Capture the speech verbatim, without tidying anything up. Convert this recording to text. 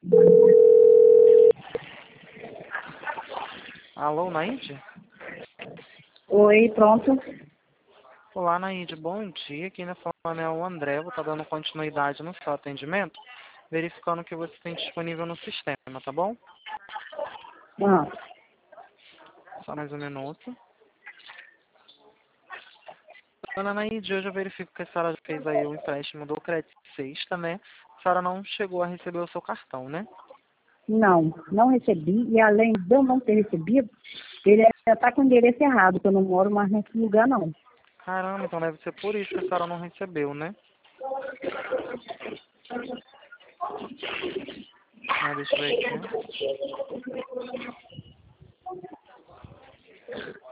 Alô, Naide? Oi, pronto. Olá, Naide, bom dia. Quem está falando é o André. Vou estar dando continuidade no seu atendimento, verificando o que você tem disponível no sistema, tá bom? Ah, Só mais um minuto. Dona Naide, hoje eu verifico que a senhora fez aí o empréstimo do Credit Sexta, né? A senhora não chegou a receber o seu cartão, né? não, não recebi. E além de eu não ter recebido, ele está com o endereço errado, que eu não moro mais nesse lugar, não. Caramba, então deve ser por isso que a senhora não recebeu, né? Ah, deixa eu ver aqui.